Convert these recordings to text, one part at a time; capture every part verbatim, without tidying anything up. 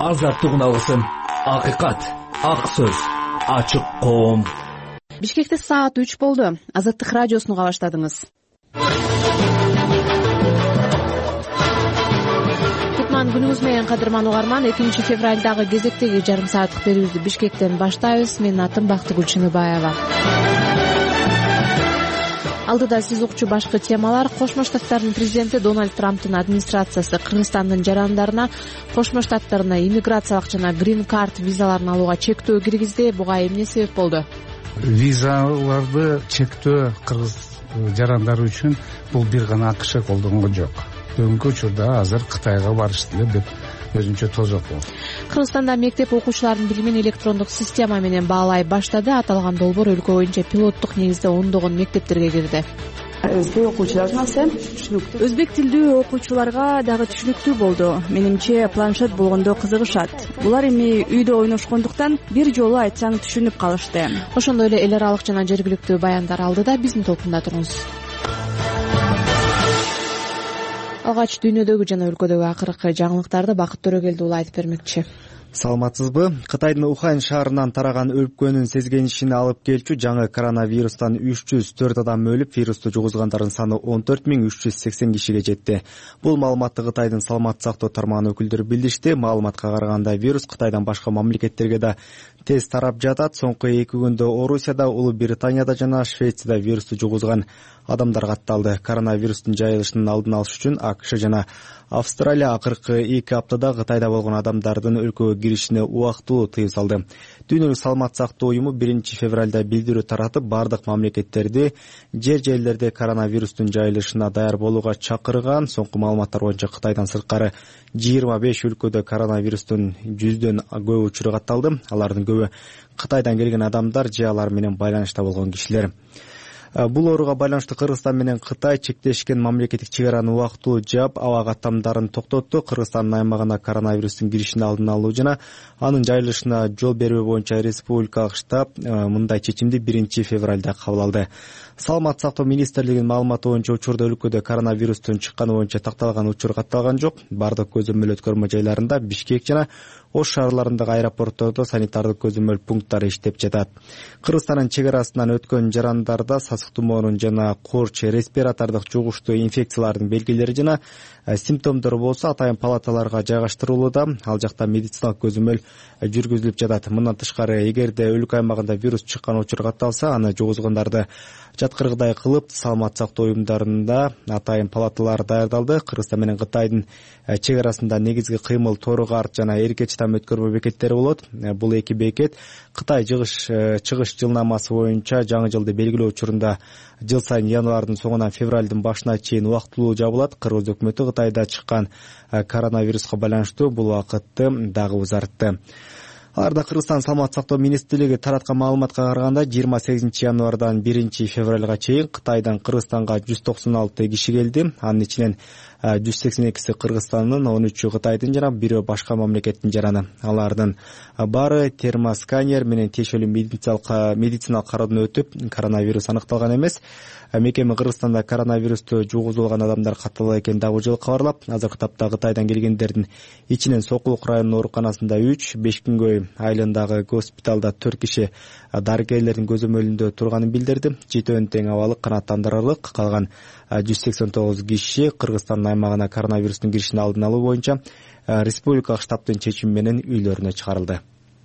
азаттык алсын, акыйкат, ак сөз, ачык коом. Бишкекте саат үч болду. Азаттык радиосуну уга баштадыңыз. Кутман күнүңүз менен кадырман угарман. экинчи февралдагы кезектеги жарым сааттык берүүбүздү Бишкектен баштайбыз. Менин атым Бактыгүл Чыныбаева. Алдыда сиз укчу башкы темалар: Кошмо Штаттардын президенти Дональд Трамптын администрациясы Кыргызстандын жарандарына Кошмо Штаттарына иммиграциялык жана грин-карт визаларын алууга чектөө киргизди. Буга эмне себеп болду? Визаларды чектөө кыргыз жарандары үчүн бул бир гана АКШ колдонгон жок. Бүгүнкү учурда азыр Кытайга барышты деп өзүнчө тозок болду. Кыргызстанда мектеп окуучуларынын билимин электрондук система менен баалай баштады. Аталган долбоор өлкө боюнча пилоттук негизде ондогон мектептерге кирди. Өзбек окуучуларга түшүнүктүү. Өзбек тилдүү окуучуларга дагы түшүнүктүү болду. Менимче планшет болгондо кызыгышат. Булар эми үйдө ойношкондуктан бир жолу айтсаң түшүнүп калышты. Ошондой эле эл аралык жана жергиликтүү баяндар алдыда биздин толкунда туруңуз. Алгач дүйнөдөгү жана өлкөдөгү акыркы жаңылыктарды Бакыт Төрөгелди уулу айтып бермекчи. Саламатсызбы? Кытайдын Ухань шаарынан тараган өлкөнүн сезгенишине алып келчү жаңы коронавирустан үч жүз төрт адам өлүп, вирусту жугузгандардын саны он төрт миң үч жүз сексен кишиге жетти. Бул маалыматты Кытайдын саламаттык сактоо тармагынын өкүлдөрү билдиришти. Маалыматка караганда вирус Кытайдан башка мамлекеттерге да тез тарап жатат. Соңку эки күндө Орусияда, Улуу Британияда жана Швецияда вирусту жугузган адамдар катталды. Коронавирустун жайылышынын алдын алыш үчүн АКШ жана Австралия акыркы эки аптада Кытайда болгон адамдардын өлкөгө киришине убактылуу тыюу салды. Дүйнөлүк саламаттык сактоо уюму биринчи февралда билдирүү таратып, бардык мамлекеттерди жер жерлерде коронавирустун жайылышына даяр болууга чакырган. Соңку маалыматтар боюнча Кытайдан сырткары жыйырма беш өлкөдө коронавирустун жүздөн көп учуру катталды. Алардын көбү Кытайдан келген адамдар же алар менен байланышта болгон кишилер. Бул ооруга байланыштуу Кыргызстан менен Кытай чектешкен мамлекеттик чек араны убактылуу жаап, аба каттамдарын токтотту. Кыргызстандын аймагына коронавирустун киришин алдын алуу жана анын жайылышына жол бербөө боюнча республикалык штаб мындай чечимди биринчи февралда кабыл алды. Саламаттык сактоо министрлигинин маалыматы боюнча учурда өлкөдө коронавирустун чыкканы боюнча такталган учур катталган жок. Бардык көзөмөл өткөрмө жайларында Бишкек жана Ош шаарларындагы аэропорттордо санитардык көзөмөл пункттары иштеп жатат. Кыргызстандын чек арасынан өткөн жарандарда сасык тумоонун жана корч респиратордук жугуштуу инфекциялардын белгилери жана симптомдору болсо атайын палаталарга жайгаштырылууда. Ал жакта медициналык көзөмөл жүргүзүлүп жатат. Мындан тышкары, эгерде өлкө аймагында вирус чыккан учур катталса, аны жугузгандарды жаткыргыдай кылып, саламаттык сактоо уюмдарында атайын палаталар даярдалды. Кыргызстан менен Кытайдын чек арасында негизги кыймыл Тору-Карт жана Эркеч там өткөрмө бекеттери болот. Бул эки бекет Кытай чыгыш жылнамасы боюнча жаңы жылды белгилөө учурунда жыл сайын январдын соңунан февралдын башына чейин убактылуу жабылат. Кыргыз өкмөтү Кытайда чыккан коронавируска байланыштуу бул убакытты дагы узартты. Аларда Кыргызстан саламаттык сактоо министрлиги тараткан маалыматка караганда жыйырма сегизинчи январдан биринчи февралга чейин Кытайдан Кыргызстанга жүз токсон алты киши келди. Анын ичинен жүз сексен экиси Кыргызстандын, он үчү Кытайдын жана бирөө башка мамлекеттин жараны. Алардын баары термосканер менен тиешелүү медициналык медициналык кароодон өтүп, коронавирус аныкталган эмес. Мекеме Кыргызстанда коронавирусту жугузулган адамдар катталган экенин дагы жыл кабарлап, азыркы тапта Кытайдан келгендердин ичинен Сокулук районунун ооруканасында үч, Бешкүнгөй айылындагы госпиталда төрт киши дарыгерлердин көзөмөлүндө турганын билдирди. Жетөөнүн тең абалы канааттандырарлык. Калган жүз сексен тогуз киши Кыргызстандын аймагына коронавирустун киришин алдын алуу боюнча республикалык штабтын чечими менен үйлөрүнө чыгарылды.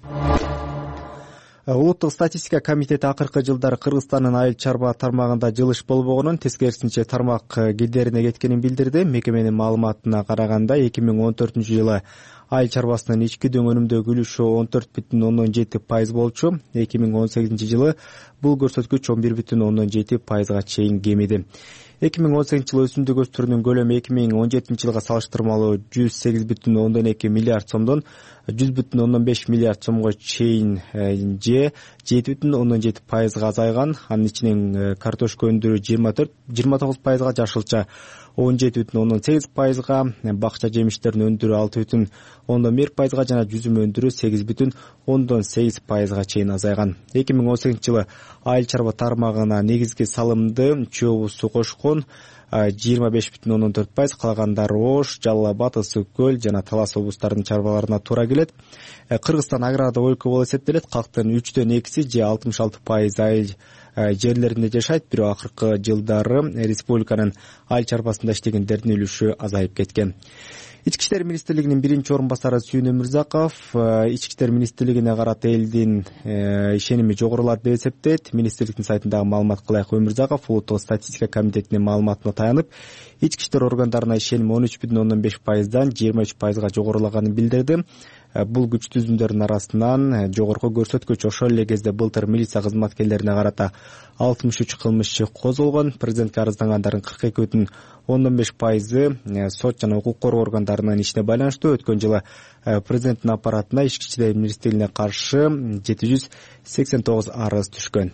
Улуттук статистика комитети акыркы жылдары Кыргызстандын айыл чарба тармагында жылыш болбогонун, тескерисинче тармак кедерине кеткенин билдирди. Мекеменин маалыматына караганда эки миң он төртүнчү жылы айыл чарбасынын ички дөң өнүмдөгү үлүшү он төрт бүтүн ондон жети пайыз болчу. эки миң он сегизинчи жылы бул көрсөткүч он бир бүтүн ондон жети пайызга чейин кемиди. эки миң он сегизинчи жылы өсүмдүк өстүрүүнүн көлөмү эки миң он жетинчи жылга салыштырмалуу жүз сегиз бүтүн ондон эки миллиард сомдон жүз бүтүн ондон беш миллиард сомго чейин же жети бүтүн ондон жети пайызга азайган. Анын ичинен картошка өндүрүү жыйырма төрт жыйырма тогуз пайызга, жашылча он жети бүтүн ондон сегиз пайызга, бакча жемиштерин өндүрүү алты бүтүн ондон бир пайызга жана жүзүм өндүрүү сегиз бүтүн ондон сегиз пайызга чейин азайган. эки миң он сегизинчи жылы айыл чарба тармагына негизги салымды чөбү суу кошкон жыйырма беш бүтүн ондон төрт пайыз, калгандары Ош, Жалал Абад, Ысык көл жана Талас облустарынын чарбаларына туура келет. Кыргызстан агрардык өлкө болуп эсептелет. Калктын үчтөн экиси же алтымыш алты пайыз айыл жерлеринде жашайт. Бирок акыркы жылдары республиканын айыл чарбасында иштегендердин үлүшү азайып кеткен. Ички иштер министрлигинин биринчи орун басары Сүйүн Өмүрзаков ички иштер министрлигине карата элдин ишеними жогорулады деп эсептейт. Министрликтин сайтындагы маалыматка ылайык Өмүрзаков улуттук статистика комитетинин маалыматына таянып, ички иштер органдарына ишеним он үч бүтүн ондон беш пайыздан жыйырма үч пайызга жогорулаганын билдирди. Бул күч түзүмдөрдүн арасынан жогорку көрсөткүч. Ошол эле кезде былтыр милиция кызматкерлерине карата алтымыш үч кылмыш иши козголгон. Президентке арыздангандардын кырк эки бүтүн ондон беш пайызы сот жана укук коргоо органдарынын ишине байланыштуу. Өткөн жылы президенттин аппаратына ички иштер министрлигине каршы жети жүз сексен тогуз арыз түшкөн.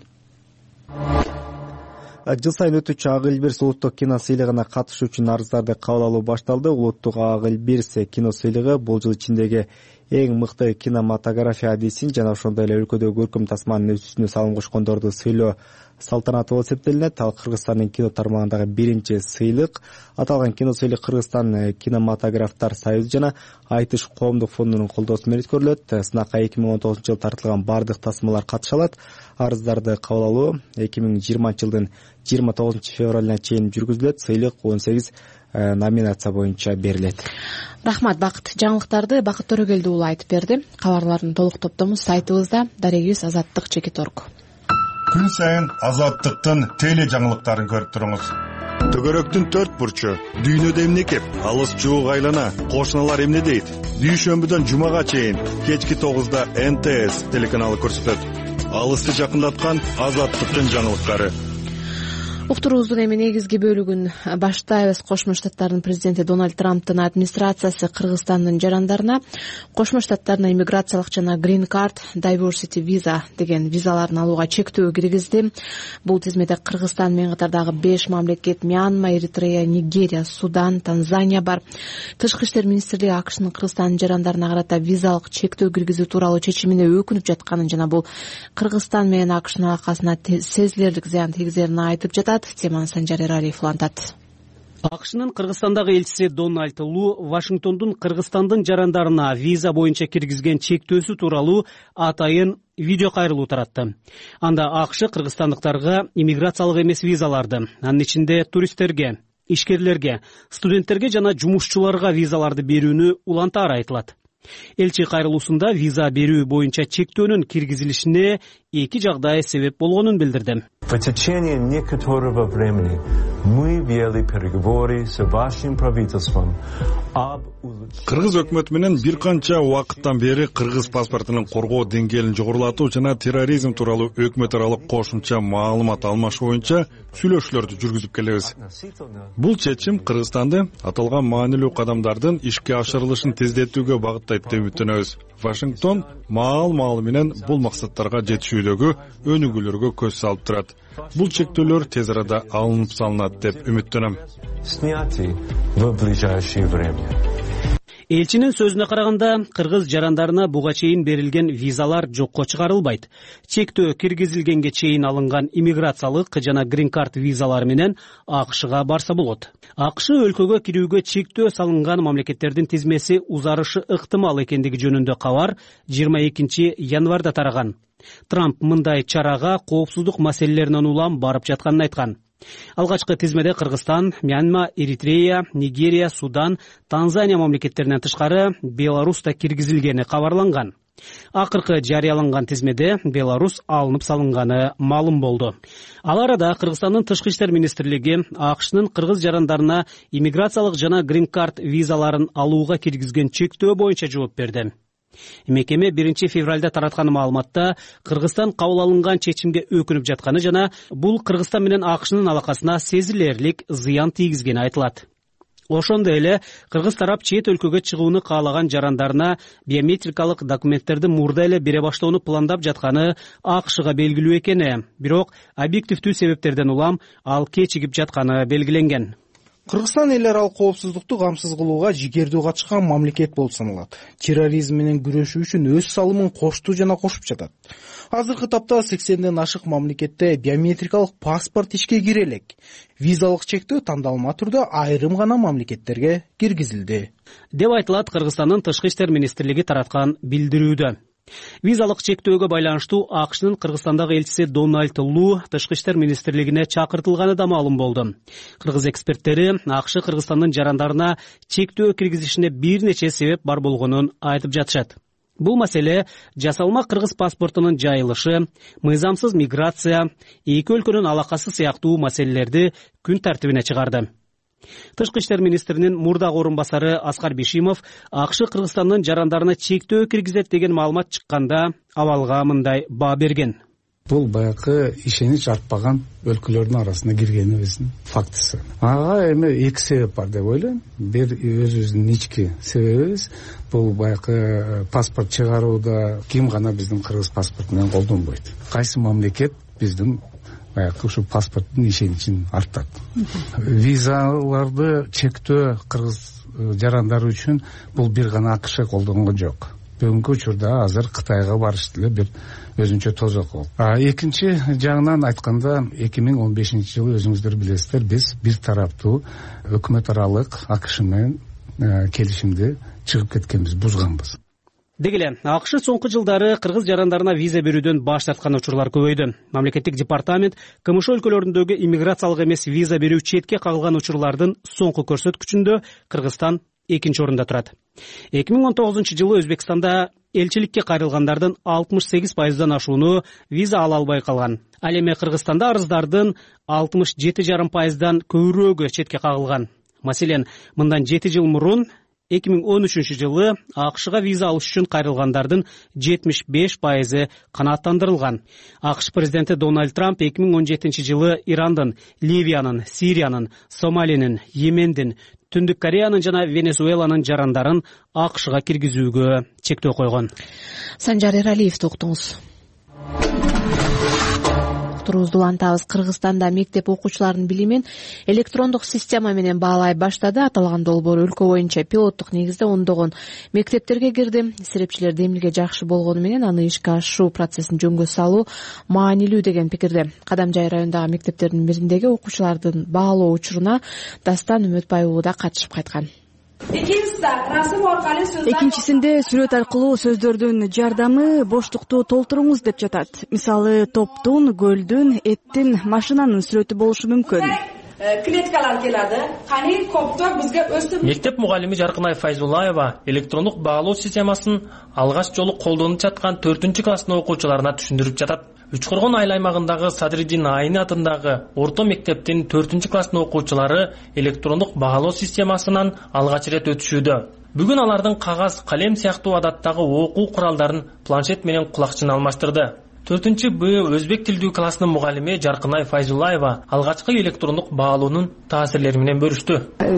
Жыл сайын өтүүчү Ак Илбирс улуттук кино сыйлыгына катышуу үчүн арыздарды кабыл алуу башталды. Улуттук Ак Илбирс кино сыйлыгы бул жыл ичиндеги эң мыкты кинематография адисин жана ошондой эле өлкөдөгү көркөм тасманын үстүнө салым кошкондорду сыйлоо салтанаты болуп эсептелинет. Ал Кыргызстандын кино тармагындагы биринчи сыйлык. Аталган кино сыйлык Кыргызстан кинематографтар союзу жана Айтыш коомдук фондунун колдоосу менен өткөрүлөт. Сынакка эки миң он тогузунчу жылы тартылган бардык тасмалар катыша алат. Арыздарды кабыл алуу эки миң жыйырманчы жылдын жыйырма тогузунчу февралына чейин жүргүзүлөт. Сыйлык он сегиз номинация боюнча берилет. Рахмат, Бакыт. Жаңылыктарды Бакыт Төрөгелди уулу айтып берди. Кабарлардын толук топтому сайтыбызда. Дарегибиз азаттык чеки торг. Күн сайын азаттыктын теле жаңылыктарын көрүп туруңуз. Төгөрөктүн төрт бурчу, дүйнөдө эмне кеп, алыс жуук айлана, кошуналар эмне дейт? Дүйшөмбүдөн жумага чейин кечки тогузда эн тэ эс телеканалы көрсөтөт. Алысты жакындаткан азаттыктын жаңылыктары. Уктуруубуздун эми негизги бөлүгүн баштайбыз. Кошмо Штаттардын президенти Дональд Трамптын администрациясы Кыргызстандын жарандарына Кошмо Штаттарына иммиграциялык жана Green Card, Diversity Visa деген визаларын алууга чектөө киргизди. Бул тизмеде Кыргызстан менен катардагы беш мамлекет — Мьянма, Эритрея, Нигерия, Судан, Танзания бар. Тышкы иштер министрлиги АКШнын Кыргызстандын жарандарына карата визалык чектөө киргизүү тууралуу чечимине өкүнүп жатканын жана бул Кыргызстан менен АКШнын алакасына сезилерлик зыян тийгизерин айтып жатат. Теманы Санжар Эралиев улантат. АКШнын Кыргызстандагы элчиси Дональд Лу Вашингтондун Кыргызстандын жарандарына виза боюнча киргизген чектөөсү тууралуу атайын видео кайрылуу таратты. Анда АКШ кыргызстандыктарга иммиграциялык эмес визаларды, анын ичинде туристтерге, ишкерлерге, студенттерге жана жумушчуларга визаларды берүүнү улантаары айтылат. Элчи кайрылуусунда виза берүү боюнча чектөөнүн киргизилишине эки жагдай себеп болгонун билдирди. В течение некоторого времени мы вели переговоры с вашим правительством об улучшении. Кыргыз өкмөтү менен бир канча убакыттан бери кыргыз паспортунун коргоо деңгээлин жогорулатуу жана терроризм тууралуу өкмөт аралык кошумча маалымат алмашуу боюнча сүйлөшүүлөрдү жүргүзүп келебиз. Бул чечим Кыргызстанды аталган маанилүү кадамдардын ишке ашырылышын тездетүүгө багыттайт деп үмүттөнөбүз. Вашингтон маал-маалы менен бул максаттарга жетишүүдөгү өнүгүүлөргө көз салып турат. Бул чектөөлөр тез арада алынып салынат деп үмүттөнөм. Сняты в ближайшее время. Элчинин сөзүнө караганда, кыргыз жарандарына буга чейин берилген визалар жокко чыгарылбайт. Чектөө киргизилгенге чейин алынган иммиграциялык жана Green Card визалары менен АКШга барса болот. АКШ өлкөгө кирүүгө чектөө салынган мамлекеттердин тизмеси узарышы ыктымал экендиги жөнүндө кабар жыйырма экинчи январда тараган. Трамп мындай чарага коопсуздук маселелеринен улам барып жатканын айткан. Алгачкы тизмеде Кыргызстан, Мьянма, Эритрея, Нигерия, Судан, Танзания мамлекеттеринен тышкары Беларусь да киргизилгени кабарланган. Акыркы жарыяланган тизмеде Беларусь алынып салынганы маалым болду. Ал арада Кыргызстандын тышкы иштер министрлиги АКШнын кыргыз жарандарына иммиграциялык жана Green Card визаларын алууга киргизген чектөө боюнча жооп берди. Мекеме биринчи февралда тараткан маалыматта Кыргызстан кабыл алынган чечимге өкүнүп жатканы жана бул Кыргызстан менен АКШнын алакасына сезилерлик зыян тийгизгени айтылат. Ошондой эле кыргыз тарап чет өлкөгө чыгууну каалаган жарандарына биометрикалык документтерди мурда эле бере баштоону пландап жатканы АКШга белгилүү экени, бирок объективдүү себептерден улам ал кечигип жатканы белгиленген. Кыргызстан эл аралык коопсуздукту камсыз кылууга жигердүү катышкан мамлекет болуп саналат. Терроризм менен күрөшүү үчүн өз салымын кошту жана кошуп жатат. Азыркы тапта сексенден ашык мамлекетте биометрикалык паспорт ишке кире элек. Визалык чектөө тандалма түрдө айрым гана мамлекеттерге киргизилди деп айтылат Кыргызстандын Тышкы иштер министрлиги тараткан билдирүүдө. Визалык чектөөгө байланыштуу АКШнын Кыргызстандагы элчиси Дональд Лу Тышкы иштер министрлигине чакыртылганы да маалым болду. Кыргыз эксперттери АКШ Кыргызстандын жарандарына чектөө киргизишине бир нече себеп бар болгонун айтып жатышат. Бул маселе жасалма кыргыз паспортунун жайылышы, мыйзамсыз миграция, эки өлкөнүн алакасы сыяктуу маселелерди күн тартибине чыгарды. Тышкы иштер министринин мурдагы орун басары Аскар Бишимов АКШ Кыргызстандын жарандарына чектөө киргизет деген маалымат чыкканда абалга мындай баа берген. Бул баягы ишенич артпаган өлкөлөрдүн арасына киргенибиздин фактысы. Ага эми эки себеп бар деп ойлойм. Бир өзүбүздүн ички себебибиз бул баягы паспорт чыгарууда ким гана биздин кыргыз паспорту менен колдонбойт. Кайсы мамлекет биздин баягы ушу паспорттун ишеничин арттат. Визаларды чектөө кыргыз жарандары үчүн бул бир гана АКШ колдонгон жок. Бүгүнкү учурда азыр Кытайга барыш деле бир өзүнчө тозок болду. А экинчи жагынан айтканда эки миң он бешинчи жылы өзүңүздөр билесиздер, биз бир тараптуу өкмөт аралык АКШ менен келишимди чыгып кеткенбиз, бузганбыз. Деги эле АКШ соңку жылдары кыргыз жарандарына виза берүүдөн баш тарткан учурлар көбөйдү. Мамлекеттик департамент КМШ өлкөлөрүндөгү иммиграциялык эмес виза берүү четке кагылган учурлардын соңку көрсөткүчүндө Кыргызстан экинчи орунда турат. эки миң он тогузунчу жылы Өзбекстанда элчиликке кайрылгандардын алтымыш сегиз пайыздан ашууну виза ала албай калган. Ал эми Кыргызстанда арыздардын алтымыш жети жарым пайыздан көбүрөөгү четке кагылган. Маселен, мындан жети жыл мурун эки миң он үчүнчү жылы АКШга виза алыш үчүн кайрылгандардын жетимиш беш пайызы канааттандырылган. АКШ президенти Дональд Трамп эки миң он жетинчи жылы Ирандын, Ливиянын, Сириянын, Сомалинин, Йемендин, Түндүк Кореянын жана Венесуэланын жарандарын АКШга киргизүүгө чектөө койгон. Санжар Эралиевди уктуңуз. Турубузду улантабыз. Кыргызстанда мектеп окуучуларынын билимин электрондук система менен баалай баштады. Аталган долбоор өлкө боюнча пилоттук негизде ондогон мектептерге кирди. Исрепчилер демилге жакшы болгону менен аны ишке ашыруу процессин жөнгө салуу маанилүү деген пикирде. Кадамжай районундагы мектептердин бириндеги окуучулардын баалоо учуруна Дастан Үмөтбай уулу да катышып кайткан. Экинчисинде сүрөт аркылуу сөздөрдүн жардамы боштукту толтуруңуз деп жатат. Мисалы, топтун, көлдүн, эттин, машинанын сүрөтү болушу мүмкүн. Клеткалар келadi. Кани коптор бизге өстүп. Мектеп мугалими Жаркынай Файзуллаева электрондук баалоо системасын алгач жолу колдонуп жаткан төртүнчү класстын окуучуларына түшүндүрүп жатат. Үчкоргон айыл аймагындагы Садриддин Айны атындагы орто мектептин төртүнчү класстын окуучулары электрондук баалоо системасынан алгач ирет өтүшүүдө. Бүгүн алардын кагаз, калем сыяктуу адаттагы окуу куралдарын планшет менен кулакчын алмаштырды. төртүнчү Б өзбек тилдүү класстын мугалими Жаркынай Файзуллаева алгачкы электрондук баалоонун таасирлери менен бөлүштү.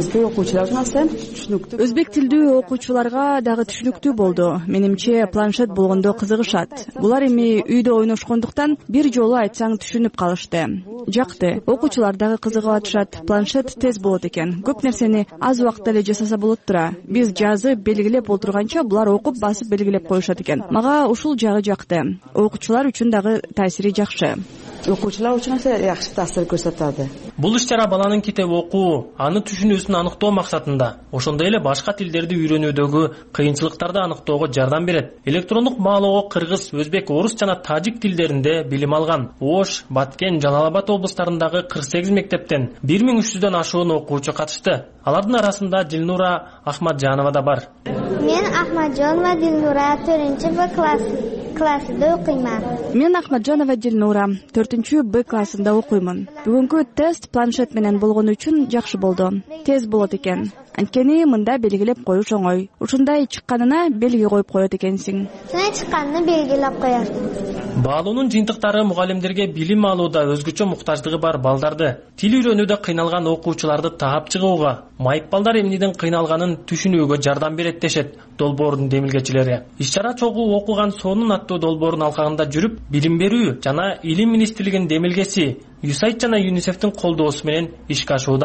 Өзбек тилдүү окуучуларга дагы түшүнүктүү болду. Менимче планшет болгондо кызыгышат. Булар эми үйдө ойношкондуктан бир жолу айтсаң түшүнүп калышты. Жакты. Окуучулар дагы кызыгып атышат. Планшет тез болот экен. Көп нерсени аз убакытта эле жасаса болот тура. Биз жазып белгилеп отурганча булар окуп басып белгилеп коюшат экен. Мага ушул жагы жакты. Окуучулар үчүн дагы таасири жакшы. Окуучулар үчүн жакшы таасир көрсөтөдү. Бул иш-чара баланын китеп окуу, аны түшүнүүсүн аныктоо максатында, ошондой эле башка тилдерди үйрөнүүдөгү кыйынчылыктарды аныктоого жардам берет. Электрондук баалоого кыргыз, өзбек, орус жана тажик тилдеринде билим алган Ош, Баткен, Жалал-Абад облустарындагы кырк сегиз мектептен бир миң үч жүздөн ашуун окуучу катышты. Алардын арасында Дилнура Ахматжанова да бар. Мен Ахматжанова Дилнура төртүнчү Б класс классында окуйман. Мен Ахматжанова Дилнура төртүнчү Б классында окуймун. Бүгүнкү тест планшет менен болгону үчүн жакшы болду. Тез болот экен. Анткени мында белгилеп коюш оңой. Ушундай чыкканына белги коюп коет экенсиң. Сен чыкканын белгилеп коясың. Баалоонун жыйынтыктары мугалимдерге билим алууда өзгөчө муктаждыгы бар балдарды, тил үйрөнүүдө кыйналган окуучуларды таап чыгууга, майып балдар эмнеден кыйналганын түшүнүүгө жардам берет дешет долбоордун демилгечилери. Иш-чара чогуу окуган сонун аттуу долбоордун алкагында жүрүп, билим берүү жана илим министрлигинин демилгеси ЮСАИД жана ЮНИСЕФтин колдоосу менен ишке ашууда.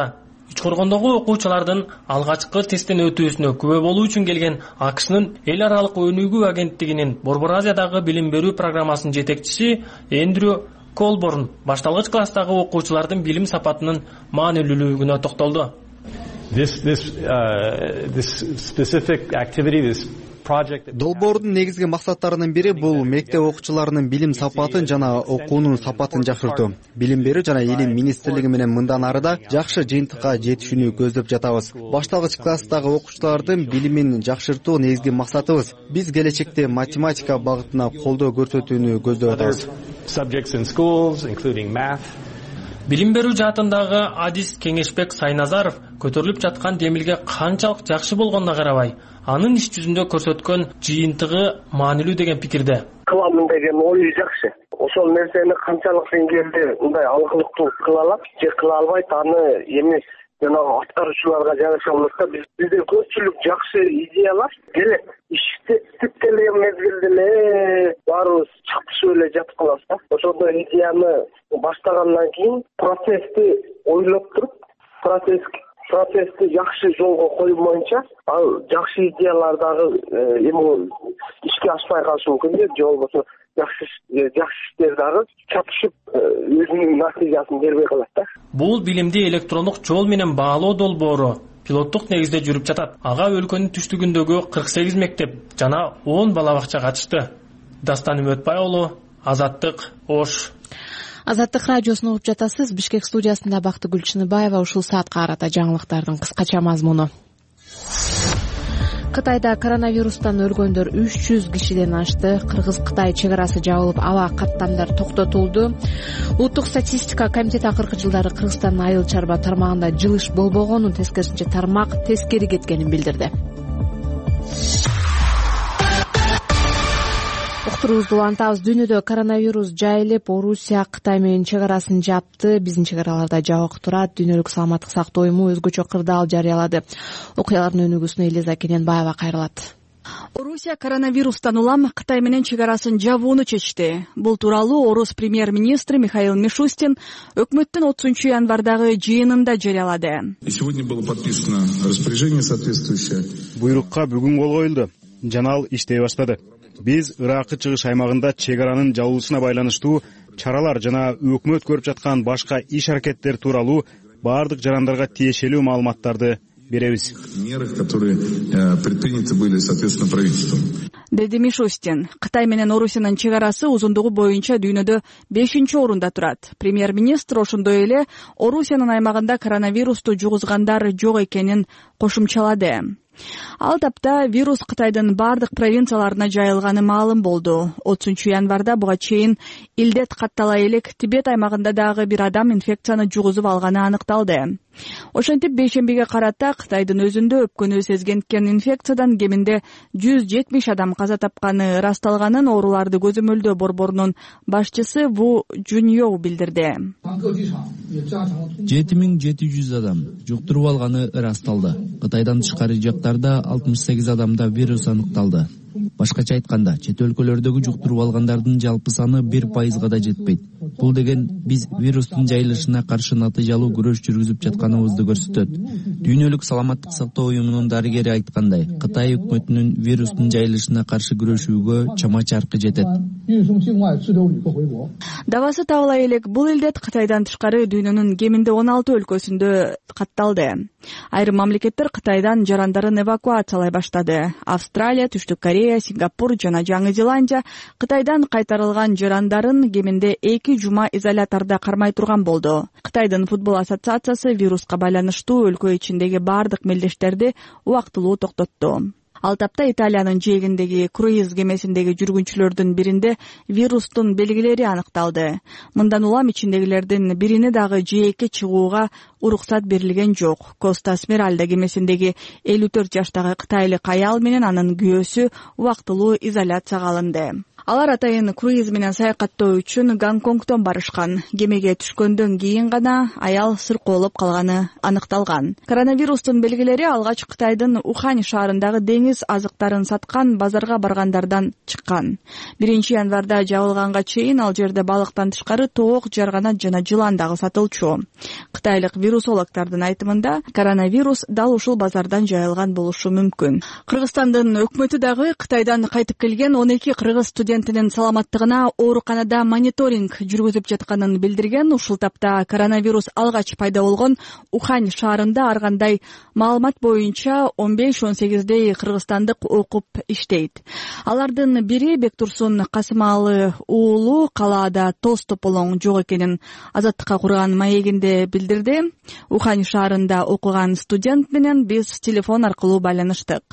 Учкоргондогу окуучулардын алгачкы тесттен өтүүсүнө күбө болуу үчүн келген АКШнын эл аралык өнүгүү агенттигинин Борбор Азиядагы билим берүү программасынын жетекчиси Эндрю Колборн башталгыч класстагы окуучулардын билим сапатынын маанилүүлүгүнө токтолду. This this uh, this specific activity, this Долбоордун негизги максаттарынын бири бул мектеп окуучуларынын билим сапатын жана окуунун сапатын жакшыртуу. Билим берүү жана илим министрлиги менен мындан ары да жакшы жыйынтыкка жетишүүнү көздөп жатабыз. Башталгыч класстагы окуучулардын билимин жакшыртуу негизги максатыбыз. Биз келечекте математика багытына колдоо көрсөтүүнү көздөп атабыз. Билим берүү жаатындагы Адис Кеңешбек Сайназаров көтөрүлүп жаткан демилге канчалык жакшы болгонуна карабай, анын иш жүзүндө көрсөткөн жыйынтыгы маанилүү деген пикирде. Кыламын деген ою жакшы. Ошол нерсени канчалык деңгээлде мындай алгылыктуу кыла алат же кыла албайт, аны эми жанагы аткаруучуларга жараша болот да. Бизде көпчүлүк жакшы идеялар келет. Ишти иштеп келген мезгилде эле баарыбыз чыктышып эле жатып калабыз да. Ошондо идеяны баштагандан кийин процессти ойлоп туруп, процесс процессти жакшы жолго коймойнча, ал жакшы идеялар дагы эми ишке ашпай калышы мүмкүн да, же болбосо жакшы жакшы иштер дагы чатышып өзүнүн натыйжасын бербей калат да. Бул билимди электрондук жол менен баалоо долбоору пилоттук негизде жүрүп жатат. Ага өлкөнүн түштүгүндөгү кырк сегиз мектеп жана он бала бакча катышты. Дастан Үмөтбай уулу, Азаттык, Ош. Азаттык радиосун угуп жатасыз. Бишкек студиясында Бактыгүл Чыныбаева. Ушул саатка карата жаңылыктардын кыскача мазмуну. Кытайда коронавирустан өлгөндөр үч жүз кишиден ашты. Кыргыз-Кытай чек арасы жабылып, аба каттамдар токтотулду. Улуттук статистика комитети акыркы жылдары Кыргызстандын айыл чарба тармагында жылыш болбогонун, тескерисинче тармак тескери кеткенин билдирди. Уктуруубузду улантабыз. Дүйнөдө коронавирус жайылып, Орусия Кытай менен чек арасын жапты. Биздин чек араларда жабык турат. Дүйнөлүк саламаттык сактоо уюму өзгөчө кырдаал жарыялады. Окуялардын өнүгүүсүнө Элиза Кененбаева кайрылат. Орусия коронавирустан улам Кытай менен чек арасын жабууну чечти. Бул тууралуу Орус премьер-министри Михаил Мишустин өкмөттүн отузунчу январдагы жыйынында жарыялады. Сегодня было подписано распоряжение соответствующее. Буйрукка бүгүн кол коюлду жана ал иштей баштады. Биз Иракы чыгыш аймагында чек аранын жабылышына байланыштуу чаралар жана өкмөт көрүп жаткан башка иш аракеттер тууралуу баардык жарандарга тиешелүү маалыматтарды беребиз. Мерах, которые предприняты были соответственно правительством. Деди Мишустин. Кытай менен Орусиянын чек арасы узундугу боюнча дүйнөдө бешинчи орунда турат. Премьер-министр ошондой эле Орусиянын аймагында коронавирусту жугузгандар жок экенин кошумчалады. Ал тапта вирус Кытайдын бардык провинцияларына жайылганы маалым болду. отузунчу январда буга чейин илдет каттала элек Тибет аймагында дагы бир адам инфекцияны жугузуп алганы аныкталды. Ошентип бейшембиге карата Кытайдын өзүндө өпкөнү сезгенткен инфекциядан кеминде жүз жетимиш адам каза тапканы ырасталганын ооруларды көзөмөлдөө борборунун башчысы Ву Жуньоу билдирди. жети миң жети жүз адам жуктуруп алганы ырасталды. Кытайдан тышкары жактарда алтымыш сегиз адамда вирус аныкталды. Башкача айтканда, чет өлкөлөрдөгү жуктуруп алгандардын жалпы саны бир пайызга да жетпейт. Бул деген биз вирустун жайылышына каршы натыйжалуу күрөш жүргүзүп жатканыбызды көрсөтөт. Дүйнөлүк саламаттык сактоо уюмунун дарыгери айткандай, Кытай өкмөтүнүн вирустун жайылышына каршы күрөшүүгө чама чаркы жетет. Дабасы табыла элек бул илдет Кытайдан тышкары дүйнөнүн кеминде он алты өлкөсүндө катталды. Айрым мамлекеттер Кытайдан жарандарын эвакуациялай баштады. Австралия, Түштүк Корея, Сингапур жана Жаңы Зеландия Кытайдан кайтарылган жарандарын кеминде эки жума изолятордо кармай турган болду. Кытайдын футбол ассоциациясы вируска байланыштуу өлкө ичиндеги бардык мелдештерди убактылуу токтотту. Ал тапта Италиянын жээгиндеги круиз кемесиндеги жүргүнчүлөрдүн биринде вирустун белгилери аныкталды. Мындан улам ичиндегилердин бирине дагы жээкке чыгууга уруксат берилген жок. Коста Смиральда кемесиндеги элүү төрт жаштагы кытайлык аял менен анын күйөөсү убактылуу изоляцияга алынды. Алар атайын круиз менен саякаттоо үчүн Гонконгдон барышкан. Кемеге түшкөндөн кийин гана аял сыркоолоп калганы аныкталган. Коронавирустун белгилери алгач Кытайдын Ухань шаарындагы деңиз жемис азыктарын саткан базарга баргандардан чыккан. биринчи январда жабылганга чейин ал жерде балыктан тышкары тоок, жарганат жана жылан дагы сатылчу. Кытайлык вирусологдордун айтымында коронавирус дал ушул базардан жайылган болушу мүмкүн. Кыргызстандын өкмөтү дагы Кытайдан кайтып келген он эки кыргыз студентинин саламаттыгына ооруканада мониторинг жүргүзүп жатканын билдирген. Ушул тапта коронавирус алгач пайда болгон Ухань шаарында ар кандай маалымат боюнча он беш он сегиздей кыргызстандык окуп иштейт. Алардын бири Бектурсун Касымалы уулу калаада тоз тополоң жок экенин Азаттыкка курган маегинде билдирди. Ухань шаарында окуган студент менен биз телефон аркылуу байланыштык.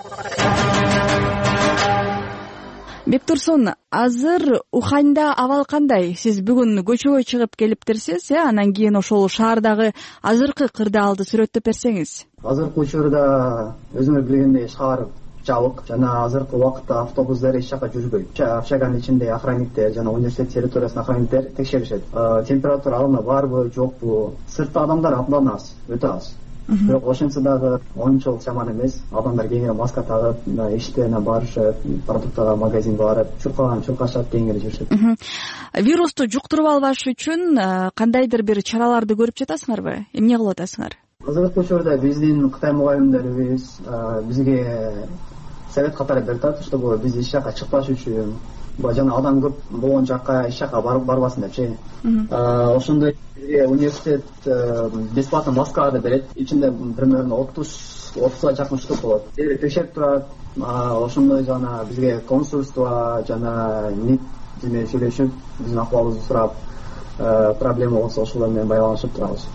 Бектурсун, азыр Уханьда абал кандай? Сиз бүгүн көчөгө чыгып келиптирсиз, э? Анан кийин ошол шаардагы азыркы кырдаалды сүрөттөп берсеңиз. Азыркы учурда өзүңөр билгендей шаар жабык жана азыркы убакытта автобустар эч жака жүрбөйт. Общаганын ичинде охранниктер жана университет территориясына охранниктер текшеришет. Температура алымы барбы, жокпу? Сыртта адамдар абдан аз, өтө аз. Бирок ошентсе дагы оңчолук жаман эмес. Адамдар кеңири маска тагып, иштерине барышып, продуктага магазинге барып, чуркаган чуркашат, кеңири жүрүшөт. Вирусту жуктуруп албаш үчүн кандайдыр бир чараларды көрүп жатасыңарбы? Эмне кылып атасыңар? Азыркы учурда биздин Кытай мугалимдерибиз бизге совет катары берип атат, чтобы биз эч жака чыкпаш үчүн, жана адам көп болгон жакка эч жака барбасын депчи. Ошондой бизге университет бесплатно маскаларды берет. Ичинде примерно отуз отузга жакын штук болот. Текшерип турат. Ошондой жана бизге консульство жана ник менен сүйлөшүп, биздин акыбалыбызды сурап, проблема болсо ошолор менен байланышып турабыз.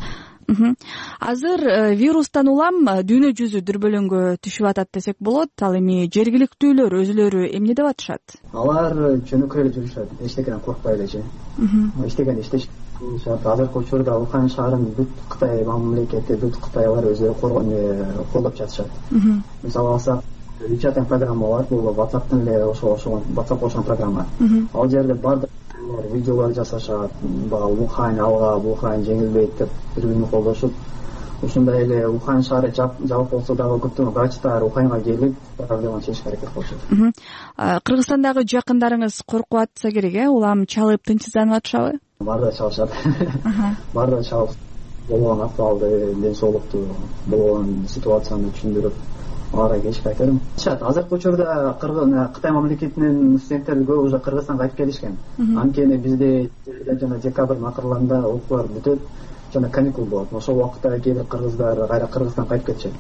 Азыр вирустан улам дүйнө жүзү дүрбөлөңгө түшүп атат десек болот. Ал эми жергиликтүүлөр өзүлөрү эмне деп атышат? Алар жөнөкөй эле жүрүшөт, эчтекеден коркпой элечи. Эчтекен иштешет. Азыркы учурда Ухань шаарын бүт Кытай мамлекети, бүт Кытайлар өзүлөрү колдоп жатышат. Мисалы алсак, Вичаттын программа бар, бул WhatsApp'тын эле ошол ошол WhatsApp ошол программа. Ал жерде бардык видеолор жасашат, багы Ухань алга, Ухань жеңилбейт деп бири-бирин колдошуп, ушундай эле Ухань шаары жабык болсо дагы көптөгөн врачтар Уханьга келип проблеманы чечишке аракет кылышат. Кыргызстандагы жакындарыңыз коркуп атса керек, э? Улам чалып тынчсызданып атышабы? Баарда чалышат. Баарда чалып болгон акыбалды, ден соолукту, болгон ситуацияны түшүндүрүп аларга кечке айтарым. Азыркы учурда Кытай мамлекетинин студенттери көп уже Кыргызстанга кайтып келишкен. Анткени бизде жана декабрдын акырларында окуулар бүтөт жана каникул болот. Ошол убакытта кээ бир кыргыздар кайра Кыргызстанга кайтып кетишет.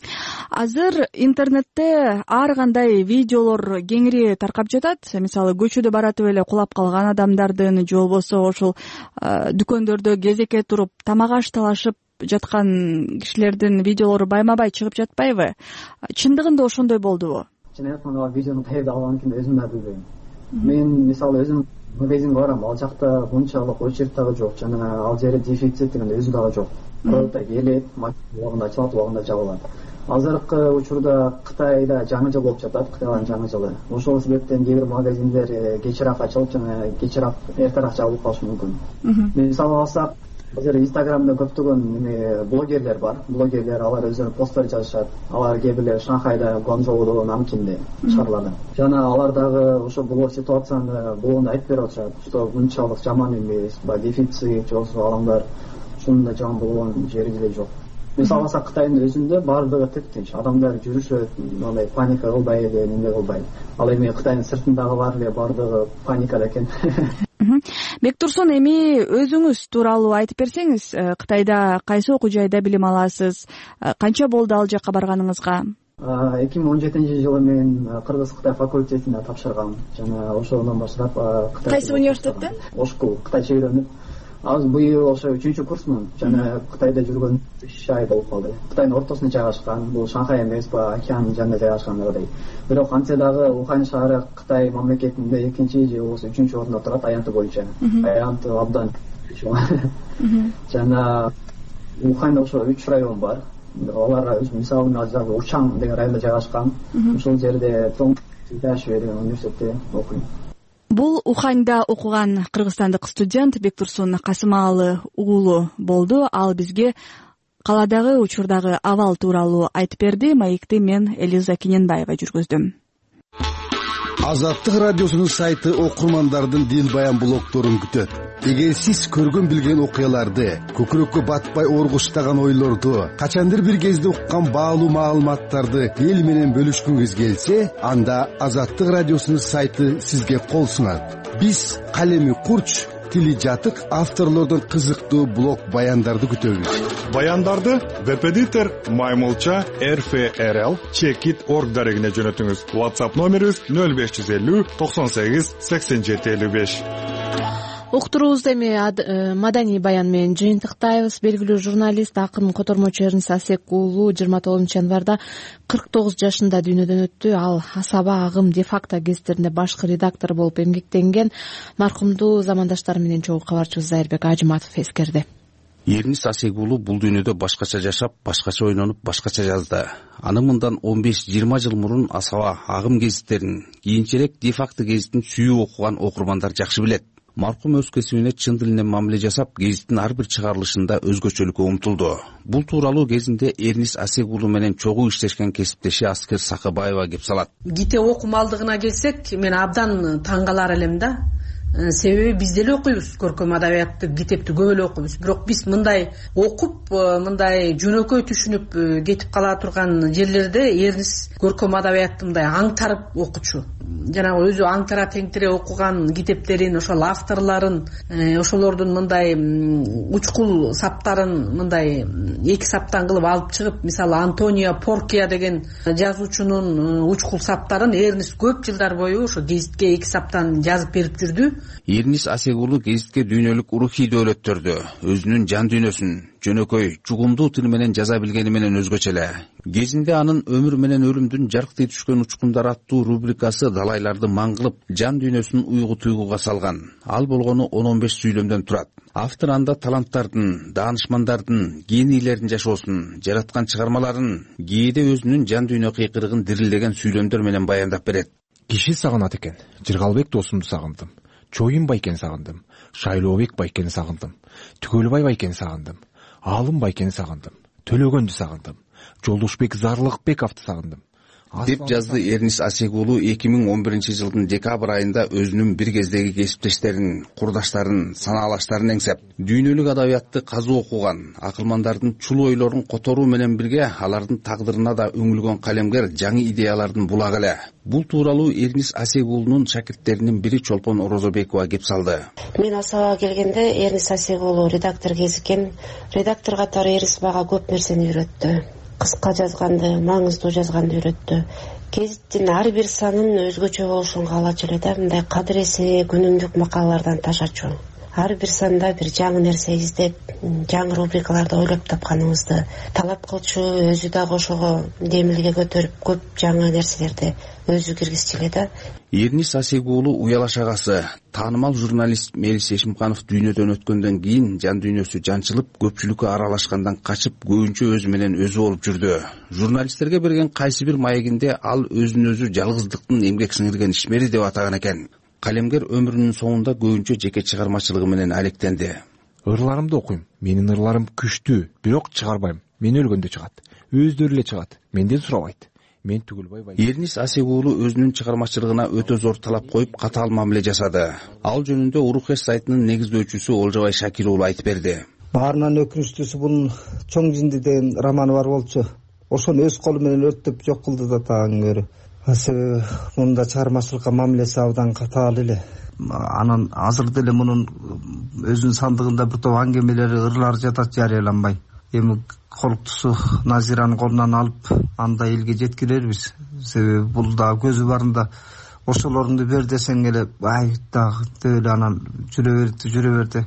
Азыр интернетте ар кандай видеолор кеңири таркап жатат. Мисалы, көчөдө баратып эле кулап калган адамдардын, же болбосо ошол дүкөндөрдө кезекке туруп тамак аш талашып жаткан кишилердин видеолору байма-бай чыгып жатпайбы? Чындыгында ошондой болдубу? Чын айтканда ал видеону каерде алганын өзүм да билбейм. Мен мисалы өзүм магазинге барам, ал жакта мынчалык очередь дагы жок, жана ал жерде дефицит деген өзү дагы жок. Продукт келет, убагында ачылат, убагында жабылат. Азыркы учурда Кытайда жаңы жыл болуп жатат, Кытайлардын жаңы жылы. Ошол себептен кээ бир магазиндер кечирээк ачылып жана кечирээк эртерээк жабылып калышы мүмкүн. Мисалы алсак, азыр Инстаграмда көптөгөн блогерлер бар. Блогерлер алар өздөрү посттар жазышат. Алар кээ бир Шанхайда, Гуанчжоудо, Нанкинде шаарларда. Жана алар дагы ошо бул ситуацияны болгондо айтып берип атышат, что мынчалык жаман эмес, ба дефицит, жоксу адамдар ушундай жаман болгон жери деле жок. Мисалы алсак, Кытайдын өзүндө баардыгы тип-тинч, адамдар жүрүшөт, мындай паника кылбай эле, эмне кылбай. Ал эми Кытайдын сыртындагылар эле баардыгы паникада экен. Бектурсун, эми өзүңүз тууралуу айтып берсеңиз, Кытайда кайсы окуу жайда билим аласыз? Канча болду ал жакка барганыңызга? эки миң он жетинчи жылы мен Кыргыз-Кытай факультетине тапшыргам. Жана ошондон баштап Кытай Кайсы университетте? Ошку кытайча үйрөнүп. Азыр быйыл ошо үчүнчү курсмун. Жана Кытайда жүргөн үч ай болуп калды. Кытайдын ортосуна жайгашкан, бул Шанхай эмес, ба океандын жанында жайгашкандагыдай. Бирок антсе дагы Ухань шаары Кытай мамлекетинде экинчи же болбосо үчүнчү орунда турат аянты боюнча. Аянты абдан жана Уханьда ошо үч район бар. Алар мисалы азыр Учан деген районда жайгашкан. Ошол жерде Тоң деген университетте окуйм. Бул Уханьда окуган кыргызстандык студент Бектурсун Касымалы уулу болду. Ал бизге кааладагы учурдагы абал тууралуу айтып берди. Маекти мен Элиза Кененбаева жүргүздүм. Азаттык радиосунун сайты окурмандардын дил баян блогторун күтөт. Эгер сиз көргөн билген окуяларды, көкүрөккө батпай оргуштаган ойлорду, качандыр бир кезде уккан баалуу маалыматтарды эл менен бөлүшкүңүз келсе, анда Азаттык радиосунун сайты сизге кол сунат. Биз калеми курч, тили жатык авторлордун кызыктуу блог баяндарды күтөбүз. Баяндарды веб-эдитор Маймылча эр эф эр эл чекит точка орг дарегине жөнөтүңүз. WhatsApp номерибиз нөл беш жүз элүү токсон сегиз сексен жети элүү беш. Уктуруубузду эми маданий баян менен жыйынтыктайбыз. Белгилүү журналист, акын, котормочу Эрнис Асек уулу жыйырма тогузунчу январда кырк тогуз жашында дүйнөдөн өттү. Ал Асаба, Агым, Де-факто гезиттеринде башкы редактор болуп эмгектенген. Маркумду замандаштары менен чогуу кабарчыбыз Зайырбек Ажыматов эскерди. Эрнис Асек уулу бул дүйнөдө башкача жашап, башкача ойлонуп, башкача жазды. Аны мындан он беш жыйырма жыл мурун Асаба, Агым гезиттерин, кийинчерээк Де-факто гезитин сүйүп окуган окурмандар жакшы билет. Маркум өз кесибине чын дилинен мамиле жасап, гезиттин ар бир чыгарылышында өзгөчөлүккө умтулду. Бул тууралуу кезинде Эрнис Асек уулу менен чогуу иштешкен кесиптеши Аскер Сакыбаева кеп салат. Китеп окумалдыгына келсек, мен абдан таң калар элем да. Себеби биз деле окуйбуз, көркөм адабиятты, китепти көп эле окуйбуз. Бирок биз мындай окуп, мындай жөнөкөй түшүнүп кетип кала турган жерлерде Эрнис көркөм адабиятты мындай аңтарып окучу. Жанагы өзү аңтара теңтире окуган китептерин, ошол авторлорун, ошолордун мындай учкул саптарын мындай эки саптан кылып алып чыгып, мисалы Антонио Поркия деген жазуучунун учкул саптарын Эрнис көп жылдар бою ошо гезитке эки саптан жазып берип жүрдү. Эрнис Асек уулу гезитке дүйнөлүк рухий дөөлөттөрдү, өзүнүн жан дүйнөсүн жөнөкөй, чугумдуу тил менен жаза билгени менен өзгөчө эле. Кезинде анын өмүр менен өлүмдүн жарктай түшкөн учкундар аттуу рубрикасы далайларды маңгылып, жан дүйнөсүн уйгу туйгуга салган. Ал болгону он он беш сүйлөмдөн турат. Автор анда таланттардын, даанышмандардын, генийлердин жашоосун, жараткан чыгармаларын, кээде өзүнүн жан дүйнө кыйкырыгын дирилдеген сүйлөмдөр менен баяндап берет. Киши сагынат экен. Жыргалбек досумду сагындым. Чоюн байкени сагындым. Шайлообек байкени сагындым. Түгөлбай байкени сагындым. Алым байкени сагындым. Төлөгөндү сагындым. Жолдошбек Зарлыкбековду сагындым. Деп жазды Эрнис Асек уулу эки миң он биринчи жылдын декабрь айында өзүнүн бир кездеги кесиптештерин, курдаштарын, санаалаштарын эңсеп, дүйнөлүк адабиятты казуу окуган, акылмандардын чулуу ойлорун которуу менен бирге алардын тагдырына да үңүлгөн калемгер жаңы идеялардын булагы эле. Бул тууралуу Эрнис Асек уулунун шакирттеринин бири Чолпон Орозобекова кеп салды. Мен Асабага келгенде Эрнис Асек уулу редактор кезиккен. Редактор катары Эрнис мага көп нерсени үйрөттү. Кыска жазганды, маңыздуу жазганды үйрөттү. Гезиттин ар бир санын өзгөчө болушун каалачу эле да, мындай кадыресе күнүмдүк макалалардан ташачу. Ар бир санда бир жаңы нерсе издеп, жаңы рубрикаларды ойлоп тапканыңызды талап кылчу, өзү дагы ошого демилге көтөрүп көп жаңы нерселерди өзү киргизчү эле да. Эрнис Асек уулу уялаш агасы, таанымал журналист Мелис Эшимканов дүйнөдөн өткөндөн кийин жан дүйнөсү жанчылып, көпчүлүккө аралашкандан качып, көбүнчө өзү менен өзү болуп жүрдү. Журналисттерге берген кайсы бир маегинде ал өзүн өзү жалгыздыктын эмгек сиңирген ишмери деп атаган экен. Калемгер өмүрүнүн соңунда көбүнчө жеке чыгармачылыгы менен алектенди. Ырларымды окуйм. Менин ырларым күчтүү, бирок чыгарбайм. Мен өлгөндө чыгат. Өздөрү эле чыгат. Менден сурабайт. Мен Түгөлбай бай. Эрнис Асек уулу өзүнүн чыгармачылыгына өтө зор талап коюп, катаал мамиле жасады. Ал жөнүндө Урухэс сайтынын негиздөөчүсү Олжобай Шакир уулу айтып берди. Баарынан өкүнүчтүүсү бул Чоң Жинди деген романы бар болчу. Ошону өз колу менен өрттөп жок кылды да тагын көрү. Себеби мында чыгармачылыкка мамилеси абдан катаал эле. Анан азыр деле мунун өзүнүн сандыгында бир топ аңгемелери, ырлары жатат, жарыяланбай. Эми колуктусу Назиранын колунан алып, анда элге жеткирербиз. Себеби бул да көзү барында ошолорунду бер десең эле, ай дагы деп эле анан жүрө берди, жүрө берди.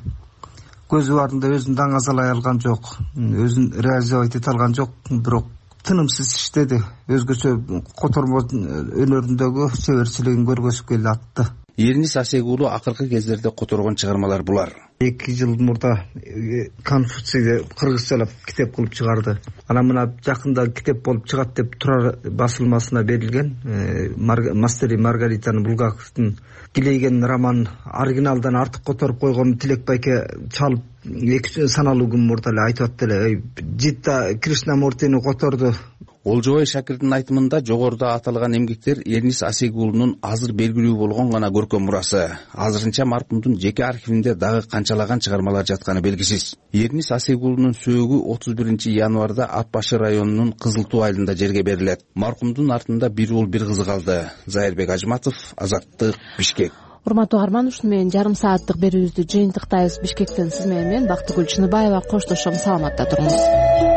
Көзү барында өзүн даңазалай алган жок, өзүн реализовать эте алган жок, бирок тынымсыз иштеди. өзгөчө котормо өнөрүндөгү себерчилигин көргөзүп келатты. Эрнис Асек уулу акыркы кездерде которгон чыгармалар булар. эки жыл мурда Конфуцийди кыргызчалап китеп кылып чыгарды. Анан мына жакында китеп болуп чыгат деп Турар басылмасына берилген Мастер и Маргаританы Булгаковдун Килейген роман оригиналдан артык которуп койгон Тилек байке чалып эки саналуу күн мурда эле айтып атты эле. Житта Кришнамуртини которду. Олжобай Шакирдин айтымында жогоруда аталган эмгектер Эрнис Асек уулунун азыр белгилүү болгон гана көркөм мурасы. Азырынча маркумдун жеке архивинде дагы канчалаган чыгармалар жатканы белгисиз. Эрнис Асек уулунун сөөгү отуз биринчи январда Ат башы районунун Кызыл Туу айылында жерге берилет. Маркумдун артында бир уул бир кызы калды. Зайырбек Ажматов, Азаттык, Бишкек. Урматтуу угарман, ушуну менен жарым сааттык берүүбүздү жыйынтыктайбыз. Бишкектен сиз менен мен Бактыгүл Чыныбаева коштошом. Саламатта туруңуз.